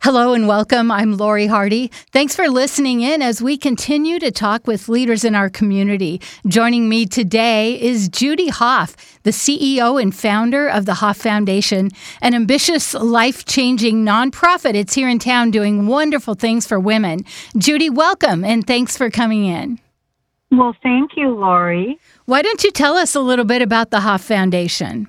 Hello and welcome. I'm Lori Hardy. Thanks for listening in as we continue to talk with leaders in our community. Joining me today is Judy Hoff, the CEO and founder of the Hoff Foundation, an ambitious, life-changing nonprofit. It's here in town doing wonderful things for women. Judy, welcome and thanks for coming in. Well, thank you, Lori. Why don't you tell us a little bit about the Hoff Foundation?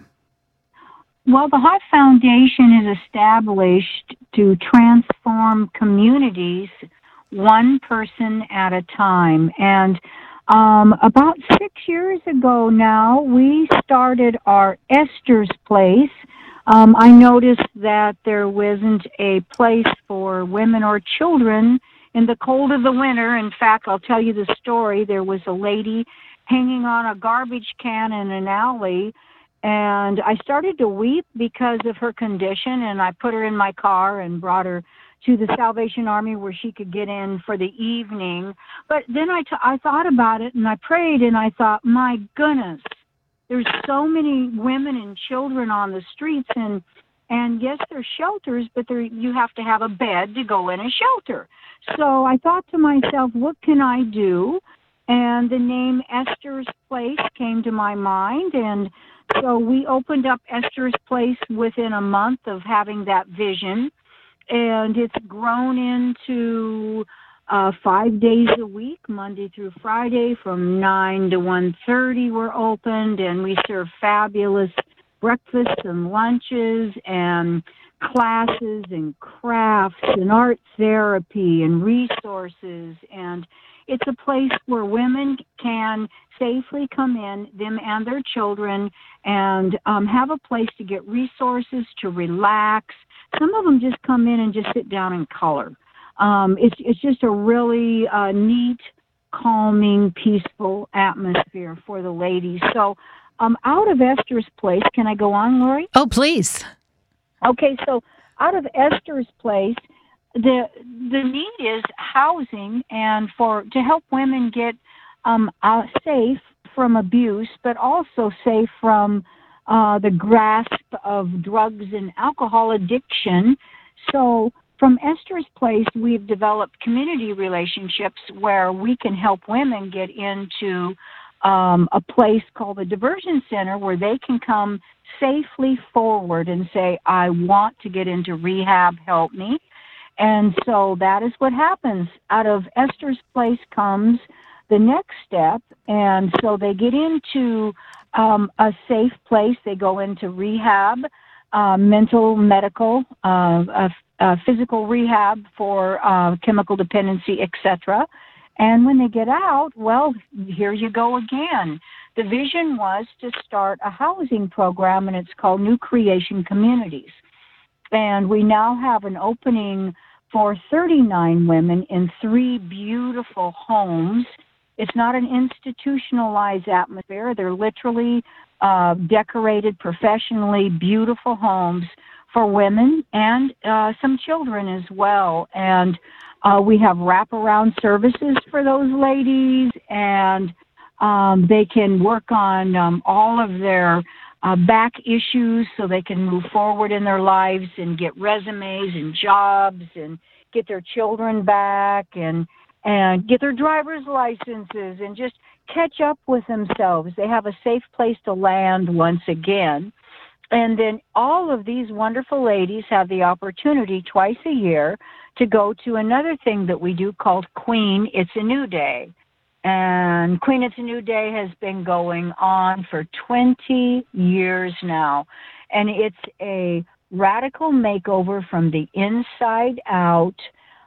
Well, the Hoff Foundation is established to transform communities one person at a time. And about 6 years ago now, we started our Esther's Place. I noticed that there wasn't a place for women or children in the cold of the winter. In fact, I'll tell you the story. There was a lady hanging on a garbage can in an alley, and I started to weep because of her condition, and I put her in my car and brought her to the Salvation Army where she could get in for the evening. But then I thought about it, and I prayed, and I thought, my goodness, there's so many women and children on the streets, and yes, there's shelters, but you have to have a bed to go in a shelter. So I thought to myself, what can I do? And the name Esther's Place came to my mind, and so we opened up Esther's Place within a month of having that vision, and it's grown into 5 days a week, Monday through Friday, from 9 to 1:30 we're opened, and we serve fabulous breakfasts and lunches and classes and crafts and art therapy and resources, and it's a place where women can safely come in, them and their children, and have a place to get resources, to relax. Some of them just come in and just sit down and color. It's just a really neat, calming, peaceful atmosphere for the ladies. So out of Esther's Place, can I go on, Lori? Oh, please. Okay, so out of Esther's Place, the need is housing and to help women get safe from abuse, but also safe from the grasp of drugs and alcohol addiction. So from Esther's Place, we've developed community relationships where we can help women get into a place called the Diversion Center where they can come safely forward and say, I want to get into rehab, help me. And so that is what happens. Out of Esther's Place comes the next step, and so they get into a safe place. They go into rehab, mental, medical, physical rehab for chemical dependency, etc. And when they get out, well, here you go again. The vision was to start a housing program, and it's called New Creation Communities. And we now have an opening for 39 women in 3 beautiful homes. It's not an institutionalized atmosphere. They're literally decorated professionally, beautiful homes for women and some children as well. And we have wraparound services for those ladies, and they can work on all of their back issues so they can move forward in their lives and get resumes and jobs and get their children back and get their driver's licenses and just catch up with themselves. They have a safe place to land once again. And then all of these wonderful ladies have the opportunity twice a year to go to another thing that we do called Queen It's a New Day. And Queen It's a New Day has been going on for 20 years now. And it's a radical makeover from the inside out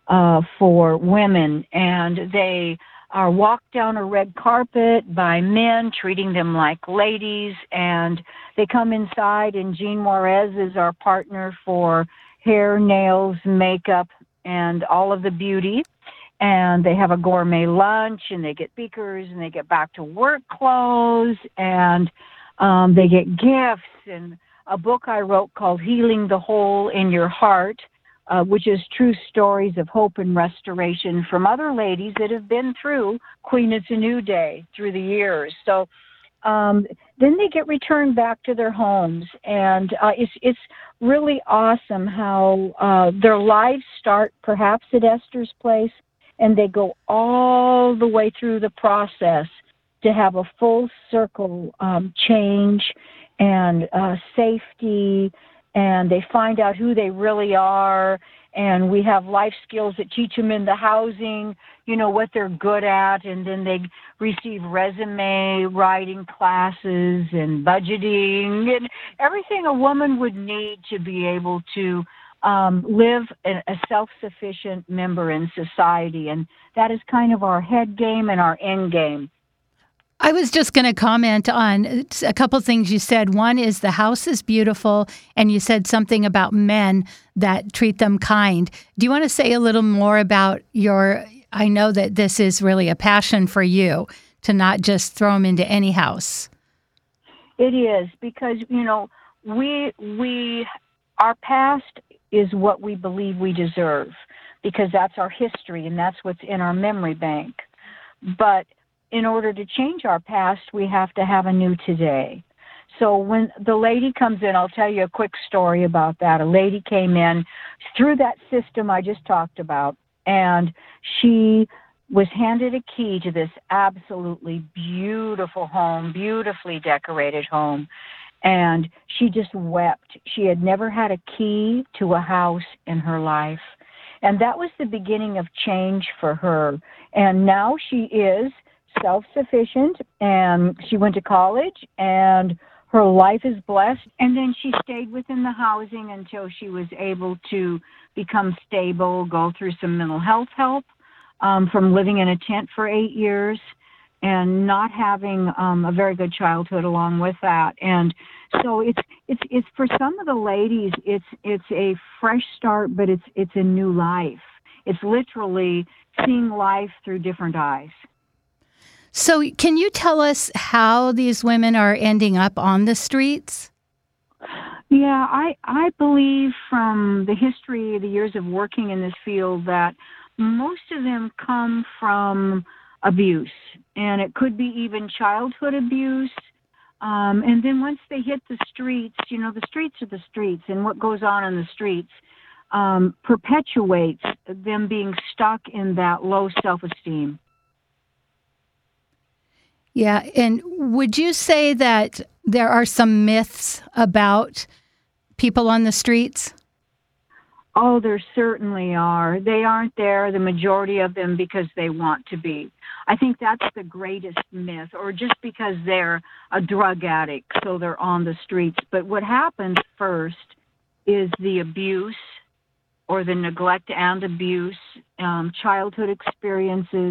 for women. And they are walked down a red carpet by men, treating them like ladies. And they come inside, and Jean Juarez is our partner for hair, nails, makeup, and all of the beauty. And they have a gourmet lunch, and they get beakers, and they get back to work clothes, and they get gifts, and a book I wrote called Healing the Hole in Your Heart, which is true stories of hope and restoration from other ladies that have been through Queen It's a New Day through the years. So then they get returned back to their homes, and it's really awesome how their lives start perhaps at Esther's place, and they go all the way through the process to have a full circle change and safety, and they find out who they really are. And we have life skills that teach them in the housing, what they're good at. And then they receive resume writing classes and budgeting and everything a woman would need to be able to live a self-sufficient member in society. And that is kind of our head game and our end game. I was just going to comment on a couple things you said. One is the house is beautiful, and you said something about men that treat them kind. Do you want to say a little more about I know that this is really a passion for you, to not just throw them into any house. It is, because, our past is what we believe we deserve, because that's our history and that's what's in our memory bank. But in order to change our past, we have to have a new today. So when the lady comes in, I'll tell you a quick story about that. A lady came in through that system I just talked about, and she was handed a key to this absolutely beautiful home, beautifully decorated home, and she just wept. She had never had a key to a house in her life, and that was the beginning of change for her. And now she is self-sufficient, and she went to college, and her life is blessed. And then she stayed within the housing until she was able to become stable, go through some mental health help from living in a tent for 8 years and not having a very good childhood along with that. And so it's for some of the ladies, it's a fresh start, but it's a new life. It's literally seeing life through different eyes. So can you tell us how these women are ending up on the streets? Yeah, I believe from the history, the years of working in this field, that most of them come from abuse. And it could be even childhood abuse. And then once they hit the streets, the streets are the streets, and what goes on in the streets perpetuates them being stuck in that low self-esteem. Yeah, and would you say that there are some myths about people on the streets? Oh, there certainly are. They aren't there, the majority of them, because they want to be. I think that's the greatest myth, or just because they're a drug addict, so they're on the streets. But what happens first is the abuse or the neglect and abuse, childhood experiences,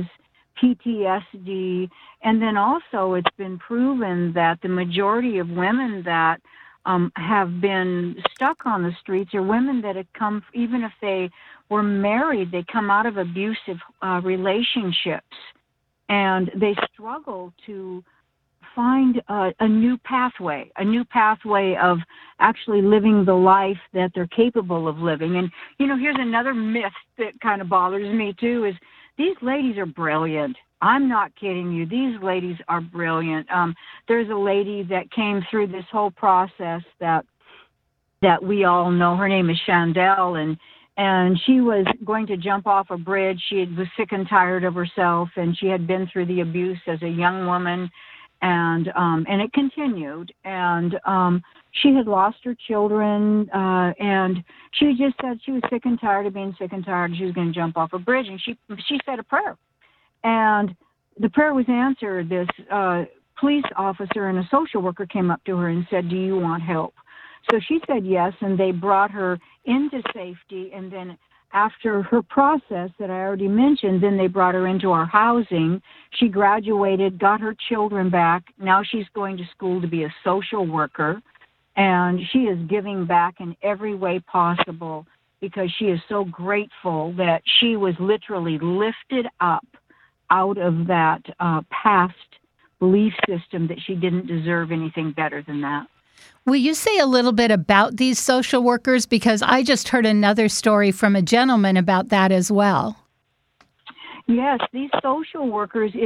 PTSD, and then also it's been proven that the majority of women that have been stuck on the streets are women that have come, even if they were married, they come out of abusive relationships, and they struggle to find a new pathway of actually living the life that they're capable of living. And, here's another myth that kind of bothers me too, is these ladies are brilliant. I'm not kidding you. These ladies are brilliant. There's a lady that came through this whole process that we all know. Her name is Chandel, and she was going to jump off a bridge. She was sick and tired of herself, and she had been through the abuse as a young woman, and it continued. And she had lost her children, and she just said she was sick and tired of being sick and tired. She was going to jump off a bridge, and she said a prayer. And the prayer was answered. This police officer and a social worker came up to her and said, "Do you want help?" So she said yes, and they brought her into safety. And then after her process that I already mentioned, then they brought her into our housing. She graduated, got her children back. Now she's going to school to be a social worker, and she is giving back in every way possible because she is so grateful that she was literally lifted up out of that past belief system that she didn't deserve anything better than that. Will you say a little bit about these social workers? Because I just heard another story from a gentleman about that as well. Yes, these social workers,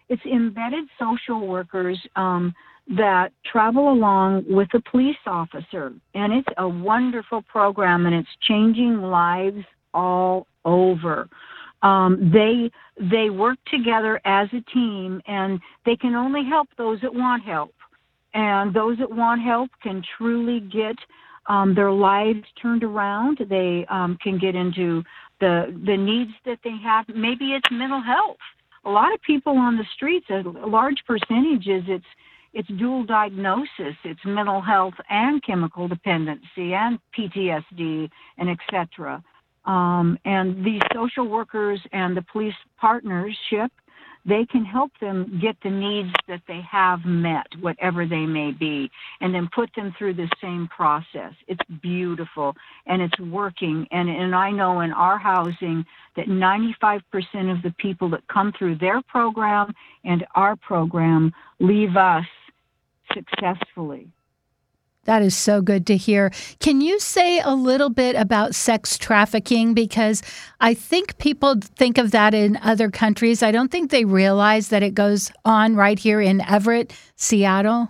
It's embedded social workers that travel along with a police officer, and it's a wonderful program, and it's changing lives all over. They work together as a team, and they can only help those that want help. And those that want help can truly get their lives turned around. They can get into the needs that they have. Maybe it's mental health. A lot of people on the streets, a large percentage is it's dual diagnosis. It's mental health and chemical dependency and PTSD and etc. And these social workers and the police partnership, they can help them get the needs that they have met, whatever they may be, and then put them through the same process. It's beautiful, and it's working. And I know in our housing that 95% of the people that come through their program and our program leave us successfully. That is so good to hear. Can you say a little bit about sex trafficking? Because I think people think of that in other countries. I don't think they realize that it goes on right here in Everett, Seattle.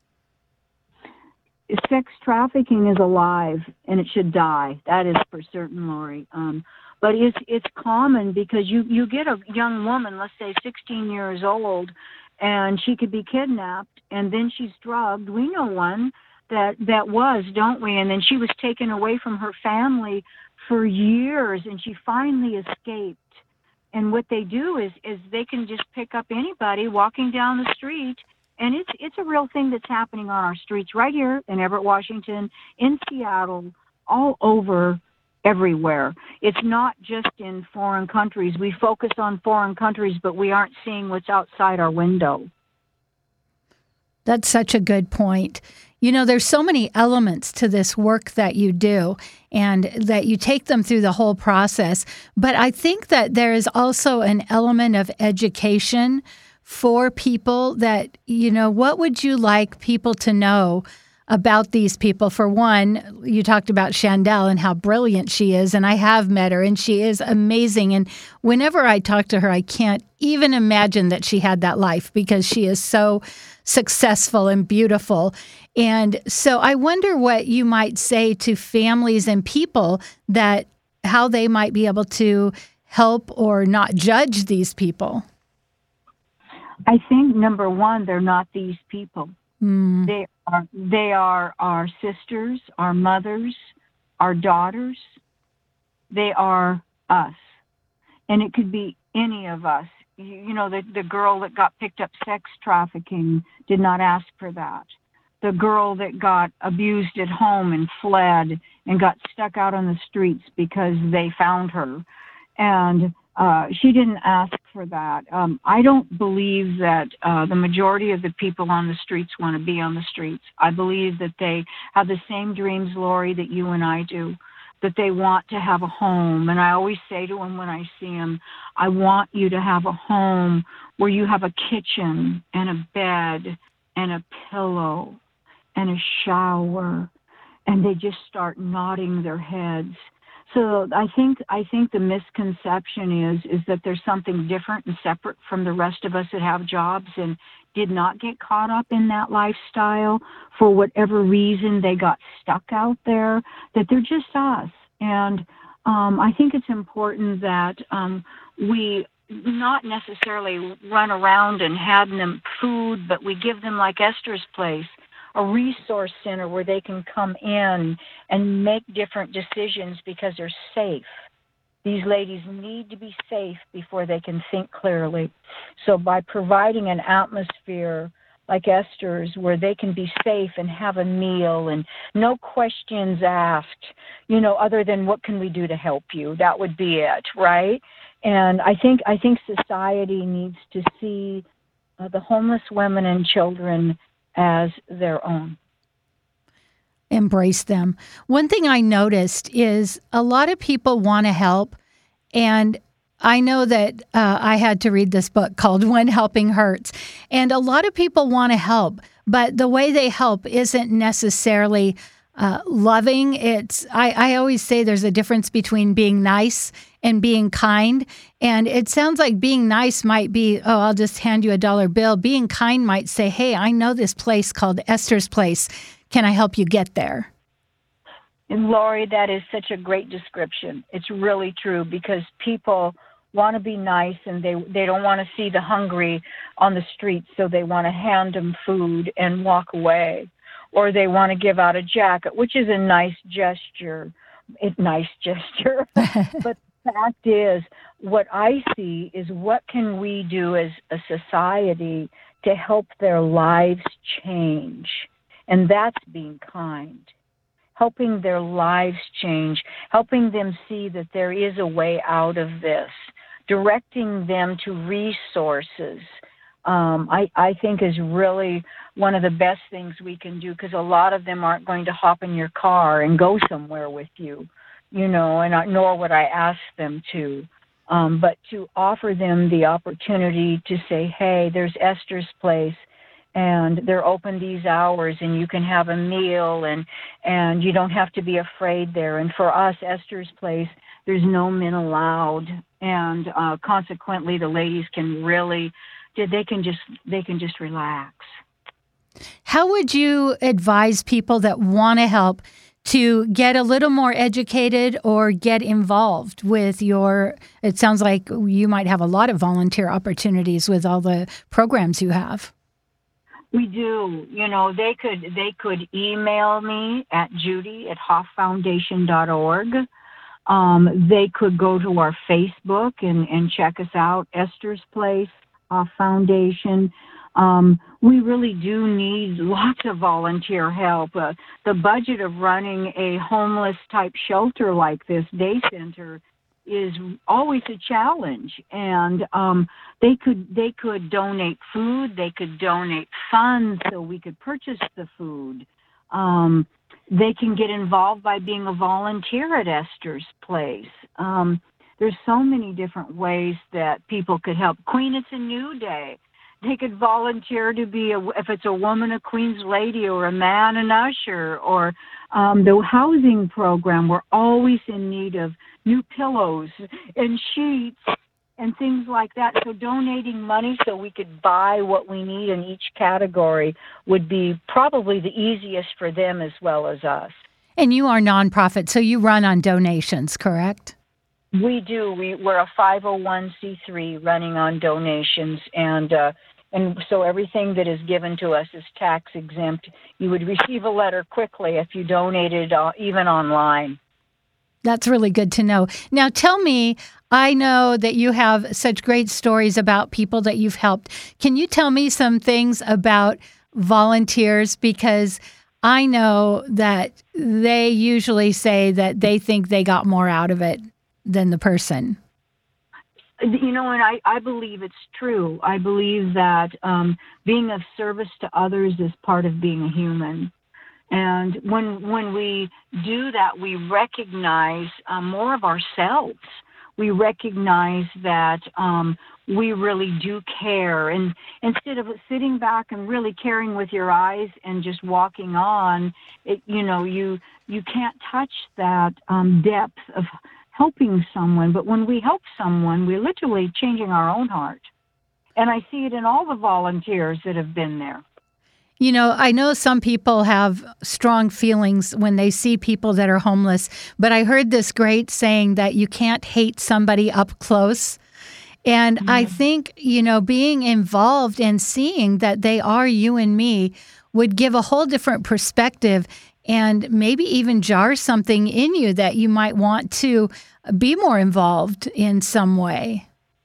Sex trafficking is alive, and it should die. That is for certain, Lori. But it's common because you get a young woman, let's say 16 years old, and she could be kidnapped, and then she's drugged. We know one that was, don't we? And then she was taken away from her family for years, and she finally escaped. And what they do is they can just pick up anybody walking down the street, and it's a real thing that's happening on our streets right here in Everett, Washington, in Seattle, all over, everywhere. It's not just in foreign countries. We focus on foreign countries, but we aren't seeing what's outside our window. That's such a good point. You know, there's so many elements to this work that you do and that you take them through the whole process. But I think that there is also an element of education for people that, you know, what would you like people to know about these people? For one, you talked about Chandel and how brilliant she is, and I have met her, and she is amazing. And whenever I talk to her, I can't even imagine that she had that life because she is so successful and beautiful. And so I wonder what you might say to families and people that how they might be able to help or not judge these people. I think, number one, they're not these people. They are our sisters, our mothers, our daughters. They are us. And it could be any of us. You know, the girl that got picked up sex trafficking did not ask for that. The girl that got abused at home and fled and got stuck out on the streets because they found her. And she didn't ask for that. I don't believe that the majority of the people on the streets want to be on the streets. I believe that they have the same dreams, Lori, that you and I do, that they want to have a home. And I always say to them when I see them, I want you to have a home where you have a kitchen and a bed and a pillow and a shower. And they just start nodding their heads. So I think the misconception is that there's something different and separate from the rest of us that have jobs and did not get caught up in that lifestyle for whatever reason they got stuck out there, that they're just us. And I think it's important that we not necessarily run around and hand them food, but we give them, like Esther's place, a resource center where they can come in and make different decisions because they're safe. These ladies need to be safe before they can think clearly. So by providing an atmosphere like Esther's where they can be safe and have a meal and no questions asked, you know, other than what can we do to help you? That would be it, right? And I think society needs to see the homeless women and children as their own. Embrace them. One thing I noticed is a lot of people want to help, and I know that I had to read this book called When Helping Hurts, and a lot of people want to help, but the way they help isn't necessarily loving. I always say there's a difference between being nice and being kind. And it sounds like being nice might be, oh, I'll just hand you a dollar bill. Being kind might say, hey, I know this place called Esther's Place. Can I help you get there? And Lori, that is such a great description. It's really true because people want to be nice and they don't want to see the hungry on the street, so they want to hand them food and walk away. Or they want to give out a jacket, which is a nice gesture. But the fact is, what I see is what can we do as a society to help their lives change? And that's being kind. Helping their lives change, helping them see that there is a way out of this, directing them to resources, I think is really one of the best things we can do, because a lot of them aren't going to hop in your car and go somewhere with you, and nor would I ask them to. But to offer them the opportunity to say, hey, there's Esther's Place, and they're open these hours, and you can have a meal, and you don't have to be afraid there. And for us, Esther's Place, there's no men allowed, and consequently, the ladies can really, they can just relax. How would you advise people that want to help to get a little more educated or get involved with it sounds like you might have a lot of volunteer opportunities with all the programs you have. We do. They could email me at judy@hofffoundation.org. They could go to our Facebook and check us out, Esther's Place, Hoff Foundation. We really do need lots of volunteer help. The budget of running a homeless type shelter like this, day center, is always a challenge. And they could donate food, they could donate funds so we could purchase the food. They can get involved by being a volunteer at Esther's Place. There's so many different ways that people could help. Queen, it's a new day. They could volunteer to be, if it's a woman, a Queen's Lady, or a man, an usher, or the housing program. We're always in need of new pillows and sheets and things like that. So donating money so we could buy what we need in each category would be probably the easiest for them as well as us. And you are nonprofit, so you run on donations, correct? We do. We're a 501c3 running on donations, and so everything that is given to us is tax exempt. You would receive a letter quickly if you donated even online. That's really good to know. Now tell me, I know that you have such great stories about people that you've helped. Can you tell me some things about volunteers? Because I know that they usually say that they think they got more out of it than the person. And I believe it's true. I believe that being of service to others is part of being a human. And when we do that, we recognize more of ourselves. We recognize that we really do care. And instead of sitting back and really caring with your eyes and just walking on, you can't touch that depth of helping someone. But when we help someone, we're literally changing our own heart. And I see it in all the volunteers that have been there. I know some people have strong feelings when they see people that are homeless, but I heard this great saying that you can't hate somebody up close. And I think, being involved and seeing that they are you and me would give a whole different perspective and maybe even jar something in you that you might want to be more involved in some way.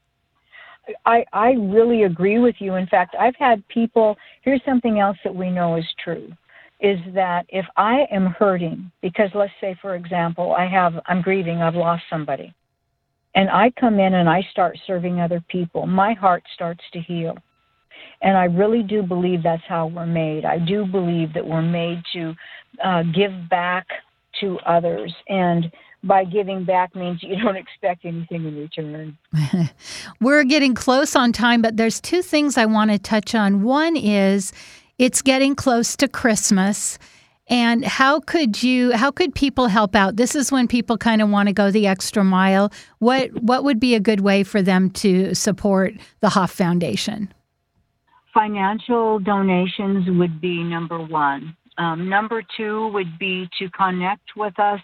I really agree with you. In fact, I've had people, here's something else that we know is true, is that if I am hurting, because let's say, for example, I'm grieving, I've lost somebody, and I come in and I start serving other people, my heart starts to heal. And I really do believe that's how we're made. I do believe that we're made to give back to others. And by giving back means you don't expect anything in return. We're getting close on time, but there's two things I want to touch on. One is it's getting close to Christmas. And how could people help out? This is when people kind of want to go the extra mile. What would be a good way for them to support the Hoff Foundation? Financial donations would be number one. Number two would be to connect with us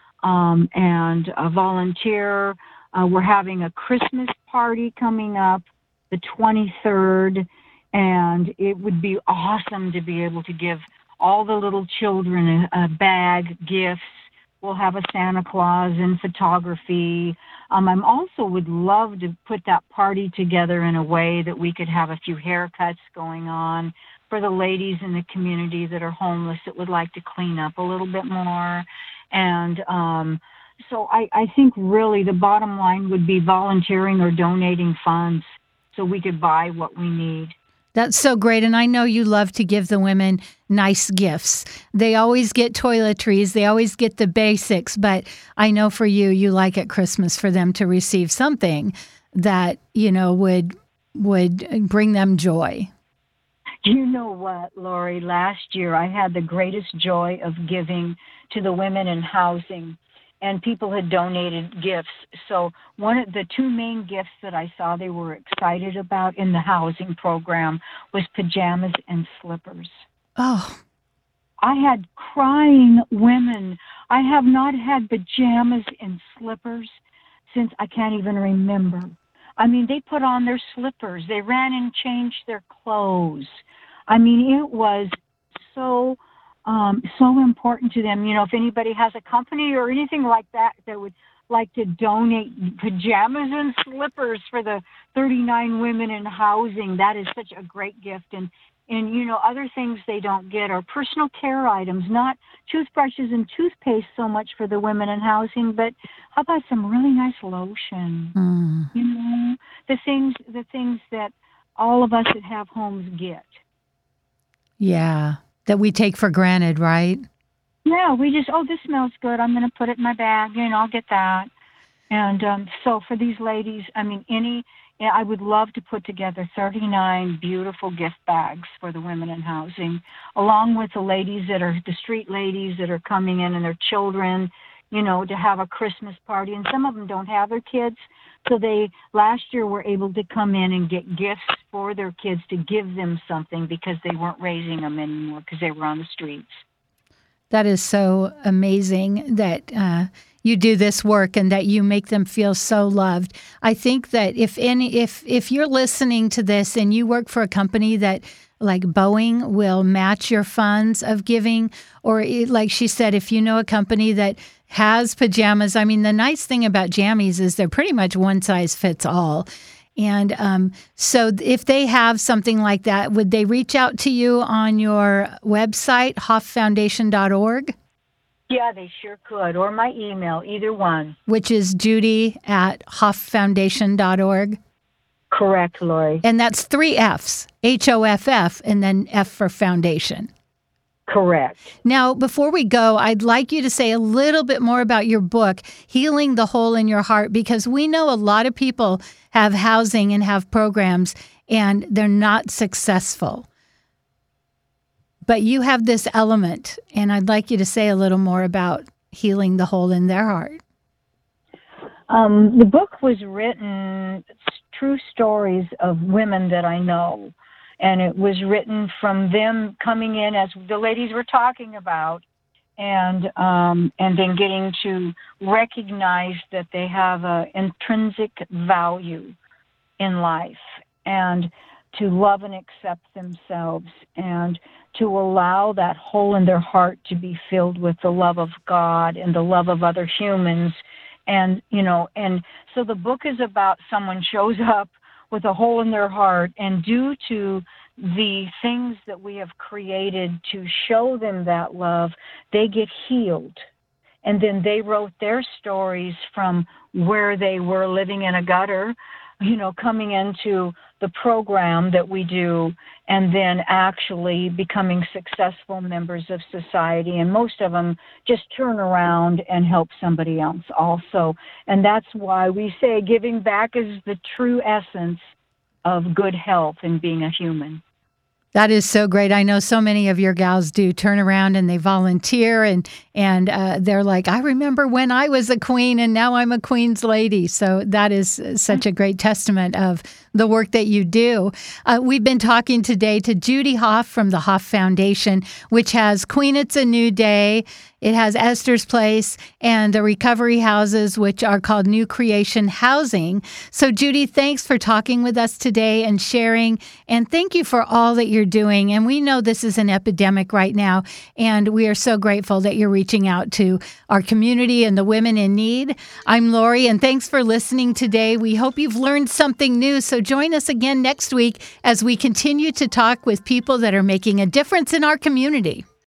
and volunteer. We're having a Christmas party coming up the 23rd, and it would be awesome to be able to give all the little children a bag, gifts. We'll have a Santa Claus and photography. I also would love to put that party together in a way that we could have a few haircuts going on for the ladies in the community that are homeless that would like to clean up a little bit more. And so I think really the bottom line would be volunteering or donating funds so we could buy what we need. That's so great. And I know you love to give the women nice gifts. They always get toiletries. They always get the basics. But I know for you, you like at Christmas for them to receive something that, would bring them joy. You know what, Lori? Last year I had the greatest joy of giving to the women in housing, and people had donated gifts. So one of the two main gifts that I saw they were excited about in the housing program was pajamas and slippers. Oh. I had crying women. I have not had pajamas and slippers since I can't even remember. I mean, they put on their slippers. They ran and changed their clothes. I mean, it was so important to them. If anybody has a company or anything like that that would like to donate pajamas and slippers for the 39 women in housing, that is such a great gift. And other things they don't get are personal care items, not toothbrushes and toothpaste so much for the women in housing, but how about some really nice lotion? The things that all of us that have homes get. Yeah, that we take for granted, right? Yeah, we just, this smells good. I'm going to put it in my bag, I'll get that. And so for these ladies, I would love to put together 39 beautiful gift bags for the women in housing, along with the ladies the street ladies that are coming in and their children, to have a Christmas party. And some of them don't have their kids. So they, last year, were able to come in and get gifts for their kids to give them something because they weren't raising them anymore because they were on the streets. That is so amazing that you do this work and that you make them feel so loved. I think that if you're listening to this and you work for a company that like Boeing will match your funds of giving, or like she said, if you know a company that has pajamas, I mean, the nice thing about jammies is they're pretty much one size fits all. And so if they have something like that, would they reach out to you on your website, hofffoundation.org? Yeah, they sure could. Or my email, either one. Which is judy@hofffoundation.org? Correct, Lori. And that's 3 Fs, HOFF, and then F for foundation. Correct. Now, before we go, I'd like you to say a little bit more about your book, Healing the Hole in Your Heart, because we know a lot of people have housing and have programs, and they're not successful. But you have this element, and I'd like you to say a little more about healing the hole in their heart. The book was written, true stories of women that I know. And it was written from them coming in, as the ladies were talking about, and then getting to recognize that they have an intrinsic value in life, and to love and accept themselves, and to allow that hole in their heart to be filled with the love of God and the love of other humans. And so the book is about someone shows up with a hole in their heart, and due to the things that we have created to show them that love, they get healed. And then they wrote their stories from where they were living in a gutter, coming into the program that we do, and then actually becoming successful members of society. And most of them just turn around and help somebody else also. And that's why we say giving back is the true essence of good health and being a human. That is so great. I know so many of your gals do turn around and they volunteer and they're like, I remember when I was a queen and now I'm a queen's lady. So that is such a great testament of the work that you do. We've been talking today to Judy Hoff from the Hoff Foundation, which has Queen It's a New Day. It has Esther's Place and the recovery houses, which are called New Creation Housing. So, Judy, thanks for talking with us today and sharing. And thank you for all that you're doing. And we know this is an epidemic right now. And we are so grateful that you're reaching out to our community and the women in need. I'm Lori, and thanks for listening today. We hope you've learned something new. So join us again next week as we continue to talk with people that are making a difference in our community.